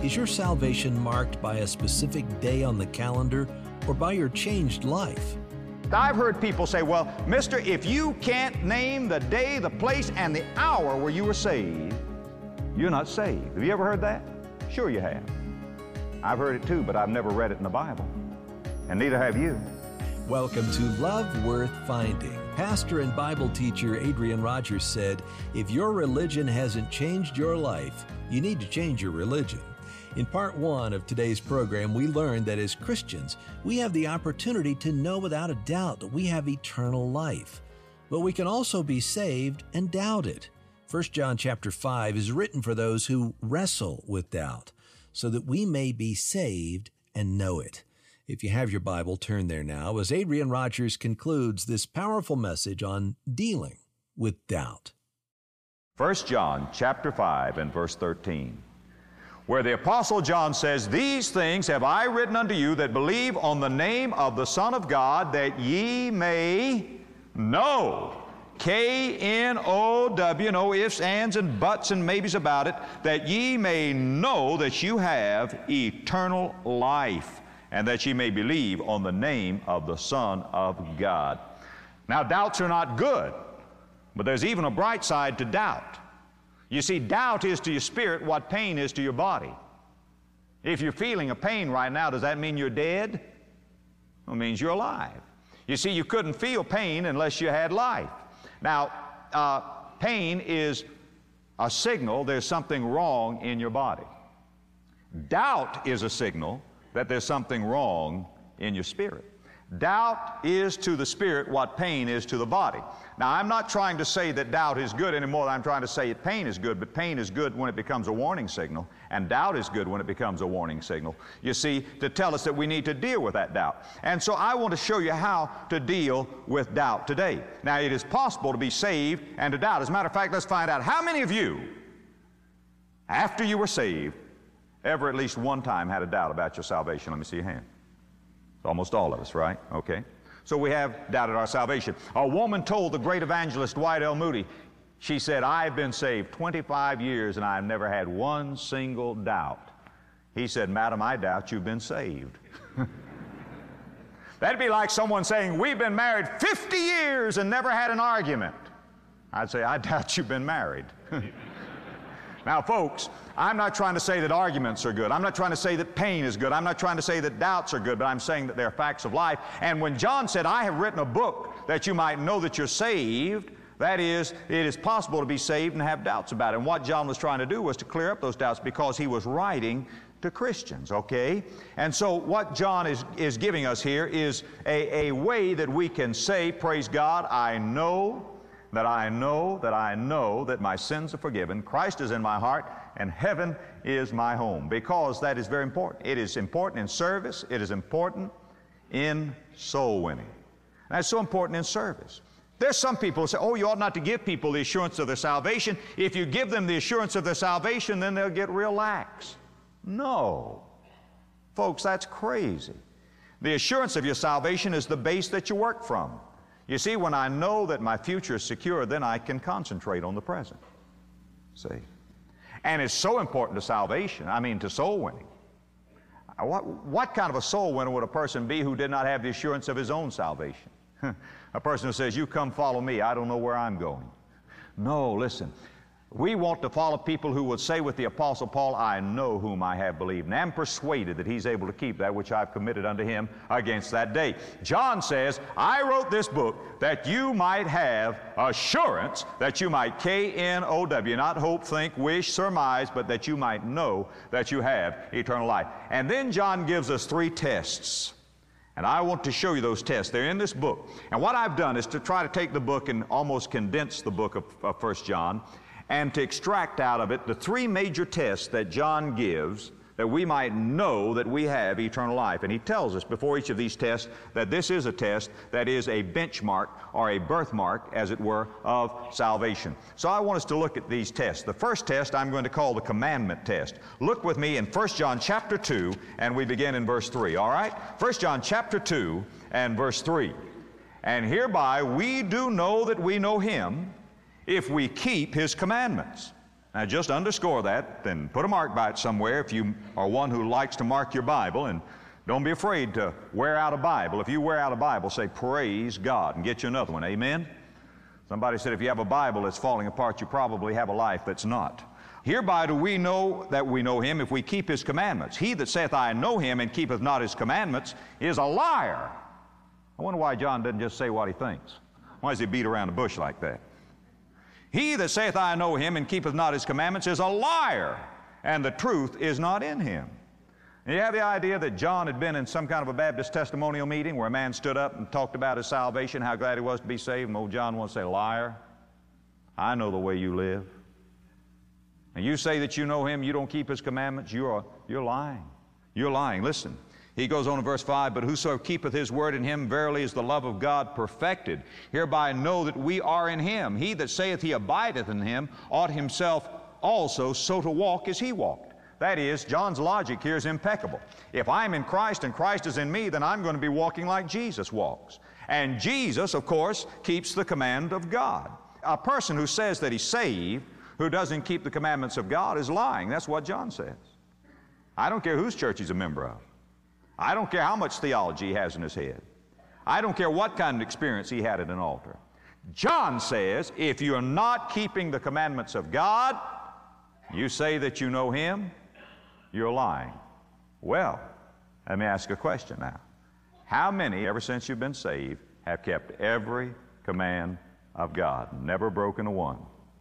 Is your salvation marked by a specific day on the calendar or by your changed life? I've heard people say, well, mister, if you can't name the day, the place, and the hour where you were saved, you're not saved. Have you ever heard that? Sure you have. I've heard it too, but I've never read it in the Bible. And neither have you. Welcome to Love Worth Finding. Pastor and Bible teacher Adrian Rogers said, if your religion hasn't changed your life, you need to change your religion. In part one of today's program, we learned that as Christians, we have the opportunity to know without a doubt that we have eternal life. But we can also be saved and doubt it. 1 John chapter 5 is written for those who wrestle with doubt, so that we may be saved and know it. If you have your Bible, turn there now as Adrian Rogers concludes this powerful message on dealing with doubt. 1 John chapter 5 and verse 13. Where the Apostle John says, these things have I written unto you that believe on the name of the Son of God, that ye may know. K-N-O-W, no ifs, ands, and buts, and maybes about it, that ye may know that you have eternal life, and that ye may believe on the name of the Son of God. Now, doubts are not good, but there's even a bright side to doubt. You see, doubt is to your spirit what pain is to your body. If you're feeling a pain right now, does that mean you're dead? It means you're alive. You see, you couldn't feel pain unless you had life. Now, pain is a signal there's something wrong in your body. Doubt is a signal that there's something wrong in your spirit. Doubt is to the spirit what pain is to the body. Now, I'm not trying to say that doubt is good anymore. I'm trying to say that pain is good, but pain is good when it becomes a warning signal, and doubt is good when it becomes a warning signal, you see, to tell us that we need to deal with that doubt. And so I want to show you how to deal with doubt today. Now, it is possible to be saved and to doubt. As a matter of fact, let's find out how many of you, after you were saved, ever at least one time had a doubt about your salvation. Let me see your hand. Almost all of us, right? Okay. So we have doubted our salvation. A woman told the great evangelist Dwight L. Moody, she said, I've been saved 25 years and I've never had one single doubt. He said, Madam, I doubt you've been saved. That'd be like someone saying, we've been married 50 years and never had an argument. I'd say, I doubt you've been married. Now, folks, I'm not trying to say that arguments are good. I'm not trying to say that pain is good. I'm not trying to say that doubts are good, but I'm saying that they're facts of life. And when John said, I have written a book that you might know that you're saved, that is, it is possible to be saved and have doubts about it. And what John was trying to do was to clear up those doubts because he was writing to Christians, okay? And so what John is giving us here is a way that we can say, praise God, I know that my sins are forgiven, Christ is in my heart, and heaven is my home, because that is very important. It is important in service. It is important in soul winning. That's so important in service. There's some people who say, oh, you ought not to give people the assurance of their salvation. If you give them the assurance of their salvation, then they'll get real lax. No. Folks, that's crazy. The assurance of your salvation is the base that you work from. You see, when I know that my future is secure, then I can concentrate on the present. See? And it's so important to salvation, to soul winning. What kind of a soul winner would a person be who did not have the assurance of his own salvation? A person who says, you come follow me, I don't know where I'm going. No, listen. We want to follow people who would say with the Apostle Paul, I know whom I have believed, and am persuaded that he's able to keep that which I've committed unto him against that day. John says, I wrote this book that you might have assurance, that you might, K-N-O-W, not hope, think, wish, surmise, but that you might know that you have eternal life. And then John gives us 3 tests. And I want to show you those tests. They're in this book. And what I've done is to try to take the book and almost condense the book of 1 John, and to extract out of it the 3 major tests that John gives that we might know that we have eternal life. And he tells us before each of these tests that this is a test that is a benchmark or a birthmark, as it were, of salvation. So I want us to look at these tests. The first test I'm going to call the commandment test. Look with me in 1 John chapter 2, and we begin in verse 3, all right? 1 John chapter 2 and verse 3. And hereby we do know that we know him, if we keep his commandments. Now just underscore that, then put a mark by it somewhere if you are one who likes to mark your Bible, and don't be afraid to wear out a Bible. If you wear out a Bible, say, praise God, and get you another one. Amen? Somebody said if you have a Bible that's falling apart, you probably have a life that's not. Hereby do we know that we know him if we keep his commandments. He that saith, I know him, and keepeth not his commandments, is a liar. I wonder why John doesn't just say what he thinks. Why does he beat around the bush like that? He that saith, I know him, and keepeth not his commandments, is a liar, and the truth is not in him. And you have the idea that John had been in some kind of a Baptist testimonial meeting where a man stood up and talked about his salvation, how glad he was to be saved, and old John wants to say, liar, I know the way you live. And you say that you know him, you don't keep his commandments, you're lying. You're lying. Listen. He goes on in verse 5, but whosoever keepeth his word, in him verily is the love of God perfected. Hereby know that we are in him. He that saith he abideth in him ought himself also so to walk as he walked. That is, John's logic here is impeccable. If I'm in Christ and Christ is in me, then I'm going to be walking like Jesus walks. And Jesus, of course, keeps the command of God. A person who says that he's saved, who doesn't keep the commandments of God, is lying. That's what John says. I don't care whose church he's a member of. I don't care how much theology he has in his head. I don't care what kind of experience he had at an altar. John says, if you're not keeping the commandments of God, you say that you know him, you're lying. Well, let me ask a question now. How many, ever since you've been saved, have kept every command of God, never broken a one?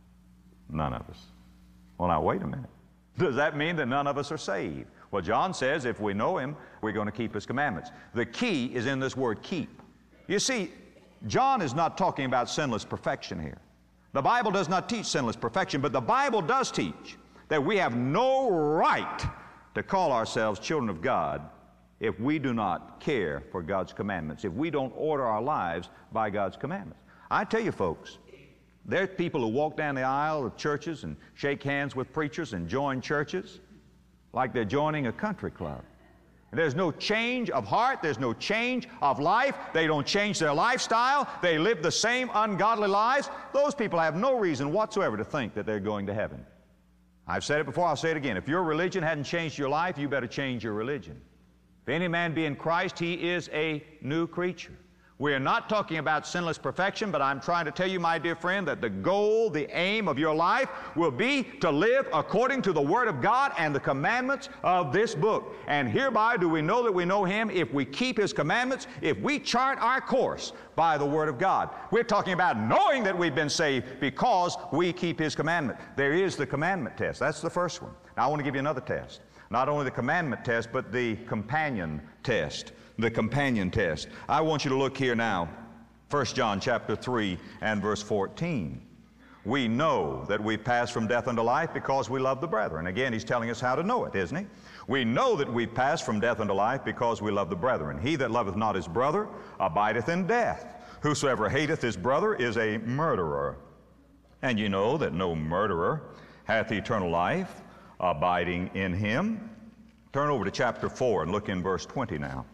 None of us. Well, now, wait a minute. Does that mean that none of us are saved? Well, John says if we know him, we're going to keep his commandments. The key is in this word keep. You see, John is not talking about sinless perfection here. The Bible does not teach sinless perfection, but the Bible does teach that we have no right to call ourselves children of God if we do not care for God's commandments, if we don't order our lives by God's commandments. I tell you, folks, there are people who walk down the aisle of churches and shake hands with preachers and join churches like they're joining a country club. There's no change of heart. There's no change of life. They don't change their lifestyle. They live the same ungodly lives. Those people have no reason whatsoever to think that they're going to heaven. I've said it before, I'll say it again. If your religion hadn't changed your life, you better change your religion. If any man be in Christ, he is a new creature. We're not talking about sinless perfection, but I'm trying to tell you, my dear friend, that the goal, the aim of your life will be to live according to the Word of God and the commandments of this book. And hereby do we know that we know him if we keep his commandments, if we chart our course by the Word of God. We're talking about knowing that we've been saved because we keep his commandment. There is the commandment test. That's the first one. Now I want to give you another test. Not only the commandment test, but the companion test. The companion test. I want you to look here now, 1 John chapter 3 and verse 14. We know that we pass from death unto life because we love the brethren. Again, he's telling us how to know it, isn't he? We know that we pass from death unto life because we love the brethren. He that loveth not his brother abideth in death. Whosoever hateth his brother is a murderer. And you know that no murderer hath eternal life abiding in him. Turn over to chapter 4 and look in verse 20 now.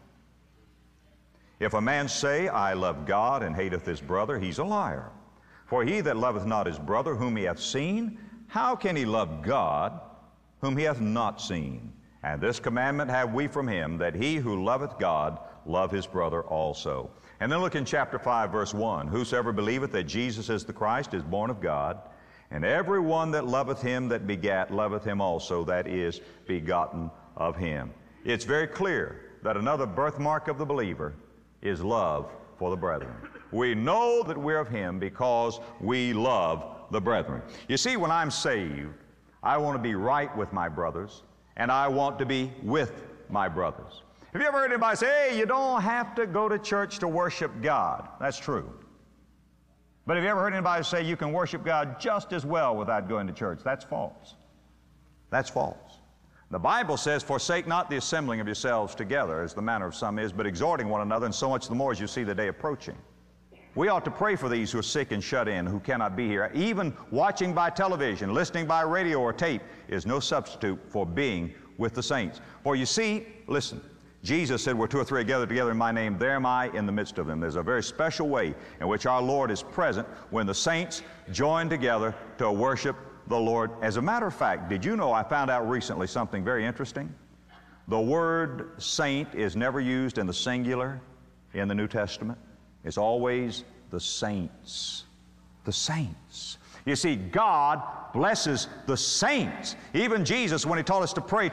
If a man say, I love God, and hateth his brother, he's a liar. For he that loveth not his brother whom he hath seen, how can he love God whom he hath not seen? And this commandment have we from him, that he who loveth God love his brother also. And then look in chapter 5, verse 1. Whosoever believeth that Jesus is the Christ is born of God, and every one that loveth him that begat loveth him also, that is, begotten of him. It's very clear that another birthmark of the believer is love for the brethren. We know that we're of him because we love the brethren. You see, when I'm saved, I want to be right with my brothers, and I want to be with my brothers. Have you ever heard anybody say, hey, you don't have to go to church to worship God? That's true. But have you ever heard anybody say you can worship God just as well without going to church? That's false. That's false. The Bible says, forsake not the assembling of yourselves together, as the manner of some is, but exhorting one another, and so much the more as you see the day approaching. We ought to pray for these who are sick and shut in, who cannot be here. Even watching by television, listening by radio or tape is no substitute for being with the saints. For you see, listen, Jesus said, where two or three are gathered together in my name, there am I in the midst of them. There's a very special way in which our Lord is present when the saints join together to worship the Lord. As a matter of fact, did you know I found out recently something very interesting? The word saint is never used in the singular in the New Testament. It's always the saints. The saints. You see, God blesses the saints. Even Jesus, when He taught us to pray,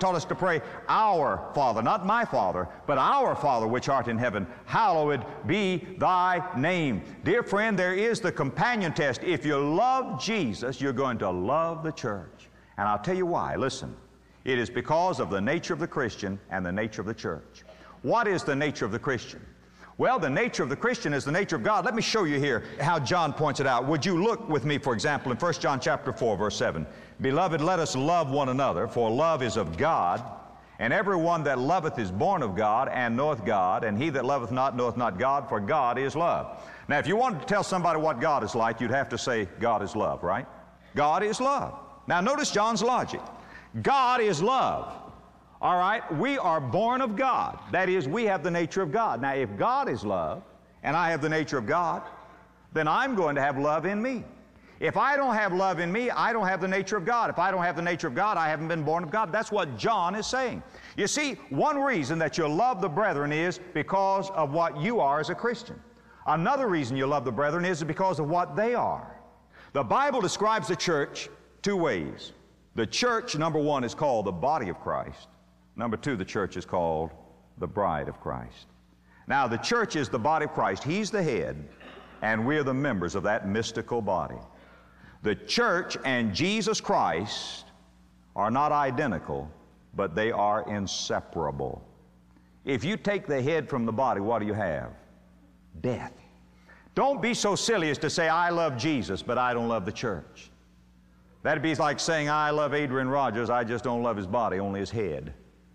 our Father, not my Father, but our Father which art in heaven, hallowed be thy name. Dear friend, there is the companion test. If you love Jesus, you're going to love the church. And I'll tell you why. Listen, it is because of the nature of the Christian and the nature of the church. What is the nature of the Christian? Well, the nature of the Christian is the nature of God. Let me show you here how John points it out. Would you look with me, for example, in 1 John chapter 4, verse 7. Beloved, let us love one another, for love is of God, and everyone that loveth is born of God, and knoweth God, and he that loveth not knoweth not God, for God is love. Now, if you wanted to tell somebody what God is like, you'd have to say God is love, right? God is love. Now, notice John's logic. God is love. All right, we are born of God. That is, we have the nature of God. Now, if God is love, and I have the nature of God, then I'm going to have love in me. If I don't have love in me, I don't have the nature of God. If I don't have the nature of God, I haven't been born of God. That's what John is saying. You see, one reason that you love the brethren is because of what you are as a Christian. Another reason you love the brethren is because of what they are. The Bible describes the church two ways. The church, number one, is called the body of Christ. Number two, the church is called the bride of Christ. Now, the church is the body of Christ. He's the head, and we're the members of that mystical body. The church and Jesus Christ are not identical, but they are inseparable. If you take the head from the body, what do you have? Death. Don't be so silly as to say, I love Jesus, but I don't love the church. That'd be like saying, I love Adrian Rogers, I just don't love his body, only his head.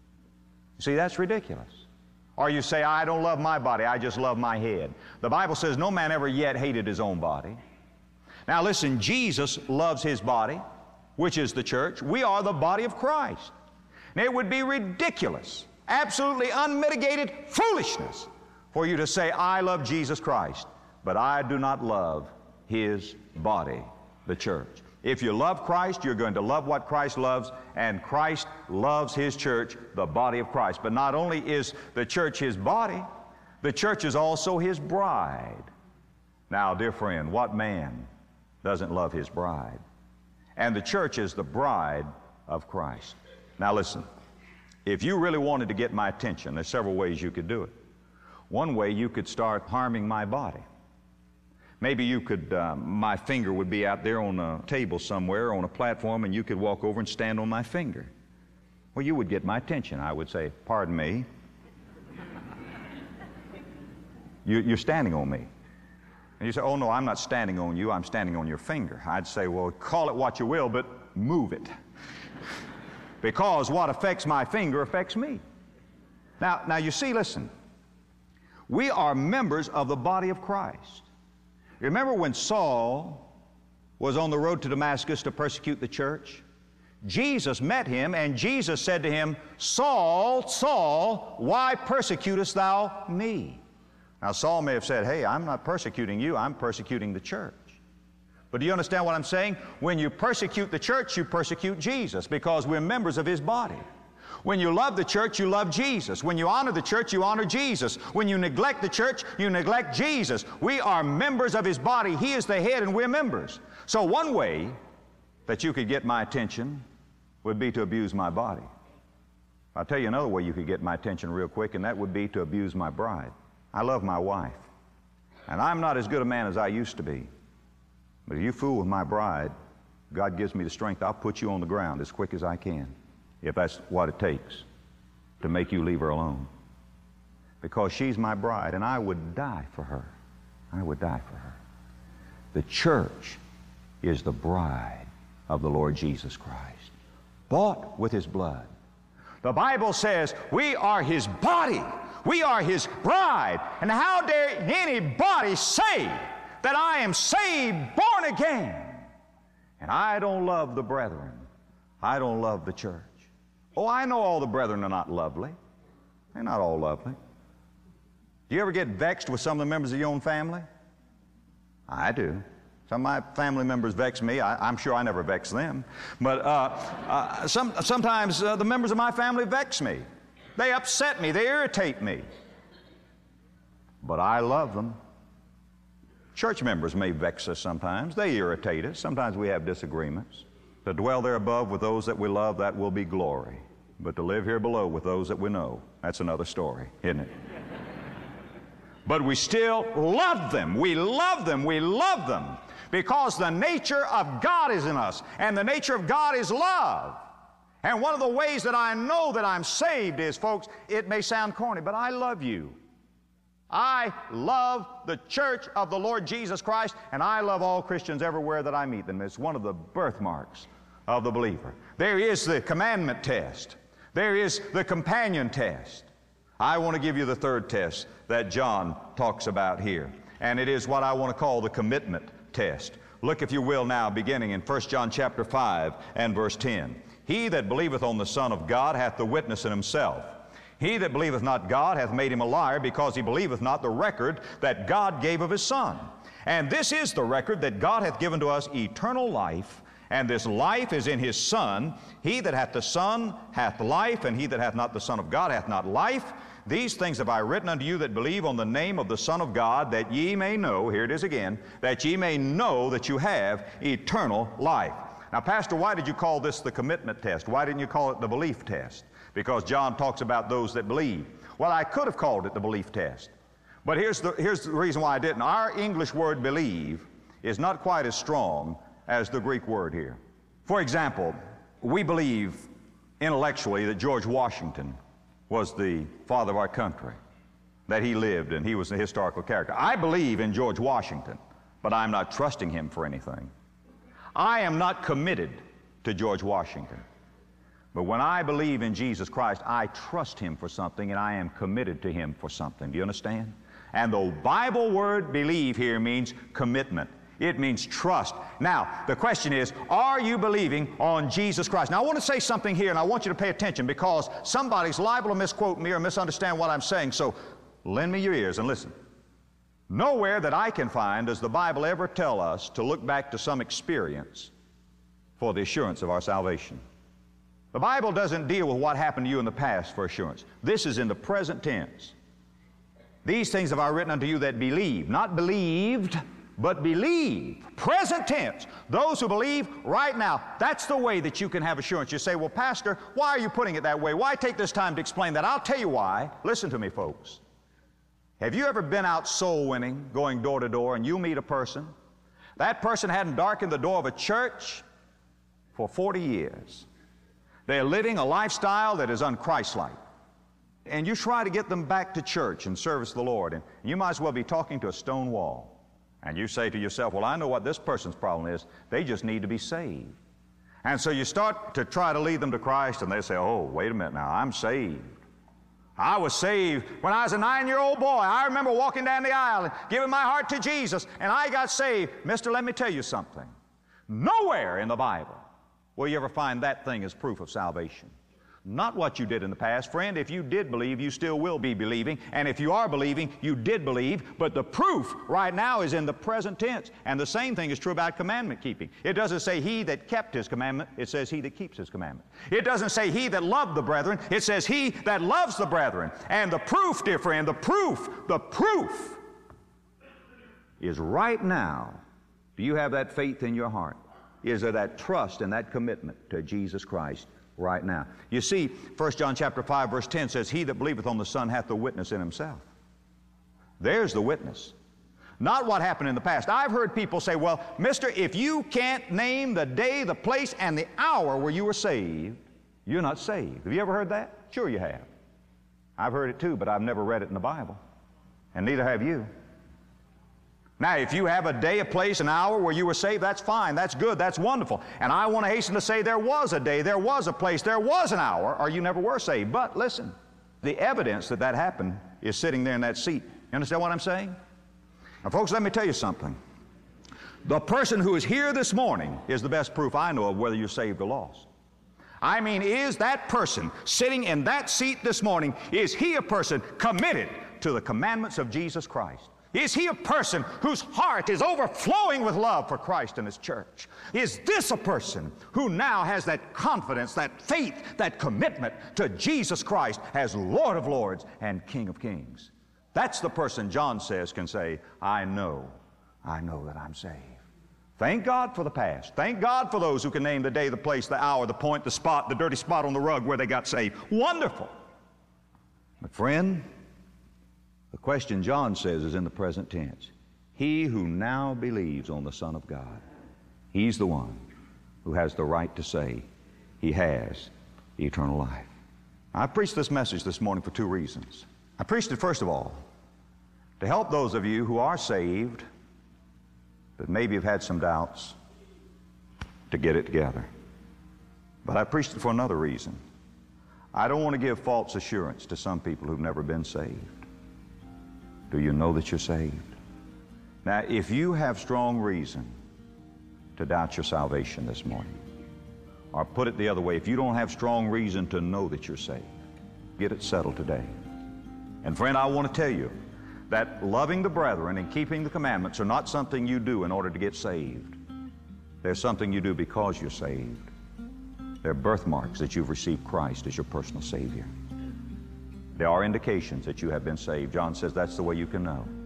See, that's ridiculous. Or you say, I don't love my body, I just love my head. The Bible says no man ever yet hated his own body. Now listen, Jesus loves His body, which is the church. We are the body of Christ. Now, it would be ridiculous, absolutely unmitigated foolishness for you to say, I love Jesus Christ, but I do not love His body, the church. If you love Christ, you're going to love what Christ loves, and Christ loves His church, the body of Christ. But not only is the church His body, the church is also His bride. Now, dear friend, what man doesn't love his bride? And the church is the bride of Christ. Now listen, if you really wanted to get my attention, there's several ways you could do it. One way, you could start harming my body. Maybe you could, my finger would be out there on a table somewhere, on a platform, and you could walk over and stand on my finger. Well, you would get my attention. I would say, pardon me. You're standing on me. And you say, oh no, I'm not standing on you, I'm standing on your finger. I'd say, well, call it what you will, but move it. Because what affects my finger affects me. Now you see, listen, we are members of the body of Christ. Remember when Saul was on the road to Damascus to persecute the church? Jesus met him, and Jesus said to him, Saul, Saul, why persecutest thou me? Now, Saul may have said, hey, I'm not persecuting you, I'm persecuting the church. But do you understand what I'm saying? When you persecute the church, you persecute Jesus, because we're members of His body. When you love the church, you love Jesus. When you honor the church, you honor Jesus. When you neglect the church, you neglect Jesus. We are members of His body. He is the head, and we're members. So one way that you could get my attention would be to abuse my body. I'll tell you another way you could get my attention real quick, and that would be to abuse my bride. I love my wife, and I'm not as good a man as I used to be. But if you fool with my bride, God gives me the strength, I'll put you on the ground as quick as I can, if that's what it takes to make you leave her alone. Because she's my bride, and I would die for her. I would die for her. The church is the bride of the Lord Jesus Christ, bought with His blood. The Bible says we are His body. We are His bride. And how dare anybody say that I am saved, born again, and I don't love the brethren? I don't love the church. Oh, I know all the brethren are not lovely. They're not all lovely. Do you ever get vexed with some of the members of your own family? I do. Some of my family members vex me. I'm sure I never vex them. But sometimes the members of my family vex me. They upset me. They irritate me. But I love them. Church members may vex us sometimes. They irritate us. Sometimes we have disagreements. To dwell there above with those that we love, that will be glory. But to live here below with those that we know, that's another story, isn't it? But we still love them. We love them. We love them. Because the nature of God is in us. And the nature of God is love. And one of the ways that I know that I'm saved is, folks, it may sound corny, but I love you. I love the church of the Lord Jesus Christ, and I love all Christians everywhere that I meet them. It's one of the birthmarks of the believer. There is the commandment test. There is the companion test. I want to give you the third test that John talks about here, and it is what I want to call the commitment test. Look, if you will, now, beginning in 1 John chapter 5 and verse 10. He that believeth on the Son of God hath the witness in himself. He that believeth not God hath made him a liar, because he believeth not the record that God gave of his Son. And this is the record, that God hath given to us eternal life, and this life is in his Son. He that hath the Son hath life, and he that hath not the Son of God hath not life. These things have I written unto you that believe on the name of the Son of God, that ye may know, here it is again, that ye may know that you have eternal life. Now, Pastor, why did you call this the commitment test? Why didn't you call it the belief test? Because John talks about those that believe. Well, I could have called it the belief test. But here's the reason why I didn't. Our English word believe is not quite as strong as the Greek word here. For example, we believe intellectually that George Washington was the father of our country, that he lived and he was a historical character. I believe in George Washington, but I'm not trusting him for anything. I am not committed to George Washington. But when I believe in Jesus Christ, I trust him for something, and I am committed to him for something. Do you understand? And the Bible word believe here means commitment. It means trust. Now, the question is, are you believing on Jesus Christ? Now, I want to say something here, and I want you to pay attention, because somebody's liable to misquote me or misunderstand what I'm saying. So lend me your ears and listen. Nowhere that I can find does the Bible ever tell us to look back to some experience for the assurance of our salvation. The Bible doesn't deal with what happened to you in the past for assurance. This is in the present tense. These things have I written unto you that believe, not believed, but believe. Present tense. Those who believe right now. That's the way that you can have assurance. You say, well, Pastor, why are you putting it that way? Why take this time to explain that? I'll tell you why. Listen to me, folks. Have you ever been out soul winning, going door to door, and you meet a person? That person hadn't darkened the door of a church for 40 years. They're living a lifestyle that is unchristlike. And you try to get them back to church and service the Lord, and you might as well be talking to a stone wall. And you say to yourself, well, I know what this person's problem is. They just need to be saved. And so you start to try to lead them to Christ, and they say, oh, wait a minute now, I'm saved. I was saved when I was a 9-year-old boy. I remember walking down the aisle and giving my heart to Jesus, and I got saved. Mister, let me tell you something. Nowhere in the Bible will you ever find that thing as proof of salvation. Not what you did in the past. Friend, if you did believe, you still will be believing. And if you are believing, you did believe. But the proof right now is in the present tense. And the same thing is true about commandment keeping. It doesn't say he that kept his commandment. It says he that keeps his commandment. It doesn't say he that loved the brethren. It says he that loves the brethren. And the proof, dear friend, the proof is right now. Do you have that faith in your heart? Is there that trust and that commitment to Jesus Christ right now? You see, 1 John chapter 5, verse 10 says, he that believeth on the Son hath the witness in himself. There's the witness. Not what happened in the past. I've heard people say, well, mister, if you can't name the day, the place, and the hour where you were saved, you're not saved. Have you ever heard that? Sure you have. I've heard it too, but I've never read it in the Bible. And neither have you. Now, if you have a day, a place, an hour where you were saved, that's fine, that's good, that's wonderful. And I want to hasten to say there was a day, there was a place, there was an hour, or you never were saved. But listen, the evidence that that happened is sitting there in that seat. You understand what I'm saying? Now, folks, let me tell you something. The person who is here this morning is the best proof I know of whether you're saved or lost. I mean, is that person sitting in that seat this morning, is he a person committed to the commandments of Jesus Christ? Is he a person whose heart is overflowing with love for Christ and His church? Is this a person who now has that confidence, that faith, that commitment to Jesus Christ as Lord of Lords and King of Kings? That's the person John says can say, I know that I'm saved. Thank God for the past. Thank God for those who can name the day, the place, the hour, the point, the spot, the dirty spot on the rug where they got saved. Wonderful. But friend, the question John says is in the present tense. He who now believes on the Son of God, he's the one who has the right to say he has eternal life. I preached this message this morning for two reasons. I preached it, first of all, to help those of you who are saved but maybe have had some doubts to get it together. But I preached it for another reason. I don't want to give false assurance to some people who've never been saved. Do you know that you're saved? Now, if you have strong reason to doubt your salvation this morning, or put it the other way, if you don't have strong reason to know that you're saved, get it settled today. And friend, I want to tell you that loving the brethren and keeping the commandments are not something you do in order to get saved. They're something you do because you're saved. They're birthmarks that you've received Christ as your personal Savior. There are indications that you have been saved. John says that's the way you can know.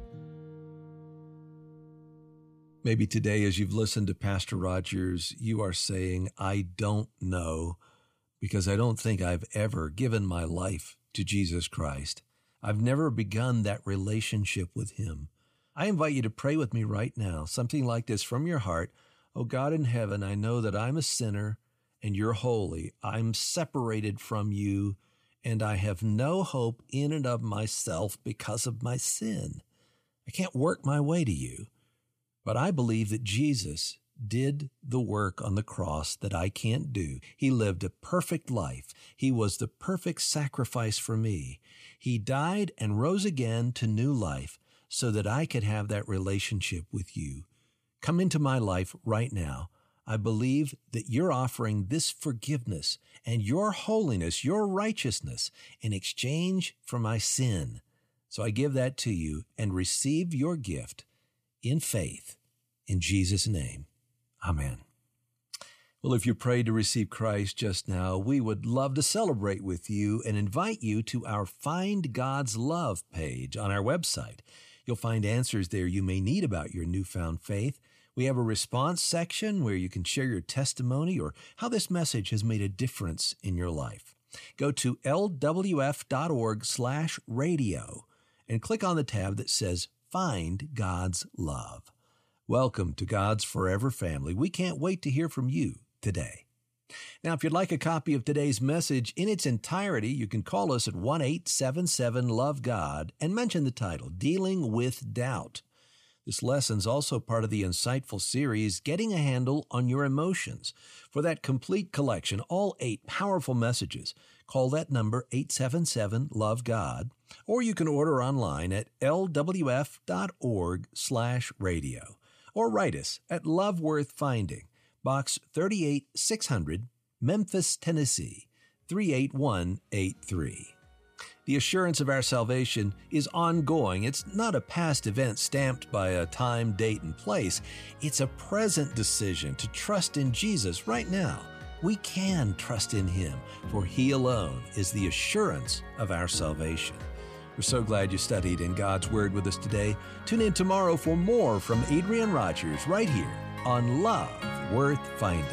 Maybe today, as you've listened to Pastor Rogers, you are saying, I don't know, because I don't think I've ever given my life to Jesus Christ. I've never begun that relationship with Him. I invite you to pray with me right now, something like this from your heart. Oh God in heaven, I know that I'm a sinner and you're holy. I'm separated from you and I have no hope in and of myself because of my sin. I can't work my way to you, but I believe that Jesus did the work on the cross that I can't do. He lived a perfect life. He was the perfect sacrifice for me. He died and rose again to new life so that I could have that relationship with you. Come into my life right now. I believe that you're offering this forgiveness and your holiness, your righteousness in exchange for my sin. So I give that to you and receive your gift in faith in Jesus' name. Amen. Well, if you prayed to receive Christ just now, we would love to celebrate with you and invite you to our Find God's Love page on our website. You'll find answers there you may need about your newfound faith. We have a response section where you can share your testimony or how this message has made a difference in your life. Go to lwf.org/radio and click on the tab that says Find God's Love. Welcome to God's Forever Family. We can't wait to hear from you today. Now, if you'd like a copy of today's message in its entirety, you can call us at 1-877-LOVE-GOD and mention the title, Dealing with Doubt. This lesson's also part of the insightful series, Getting a Handle on Your Emotions. For that complete collection, all 8 powerful messages, call that number 877-LOVE-GOD, or you can order online at lwf.org/radio. Or write us at Love Worth Finding, Box 38600, Memphis, Tennessee, 38183. The assurance of our salvation is ongoing. It's not a past event stamped by a time, date, and place. It's a present decision to trust in Jesus right now. We can trust in Him, for He alone is the assurance of our salvation. We're so glad you studied in God's Word with us today. Tune in tomorrow for more from Adrian Rogers right here on Love Worth Finding.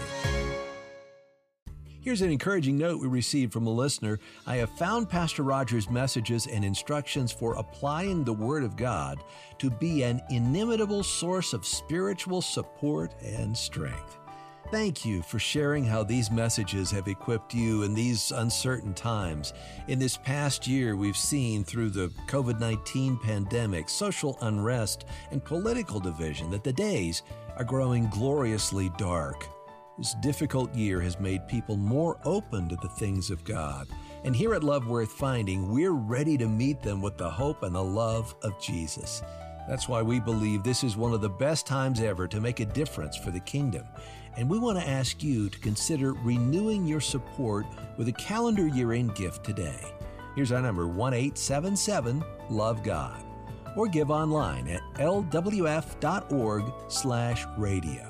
Here's an encouraging note we received from a listener. I have found Pastor Rogers' messages and instructions for applying the Word of God to be an inimitable source of spiritual support and strength. Thank you for sharing how these messages have equipped you in these uncertain times. In this past year, we've seen through the COVID-19 pandemic, social unrest, and political division that the days are growing gloriously dark. This difficult year has made people more open to the things of God. And here at Love Worth Finding, we're ready to meet them with the hope and the love of Jesus. That's why we believe this is one of the best times ever to make a difference for the kingdom. And we want to ask you to consider renewing your support with a calendar year-end gift today. Here's our number, 1-877-LOVE-GOD. or give online at lwf.org/radio.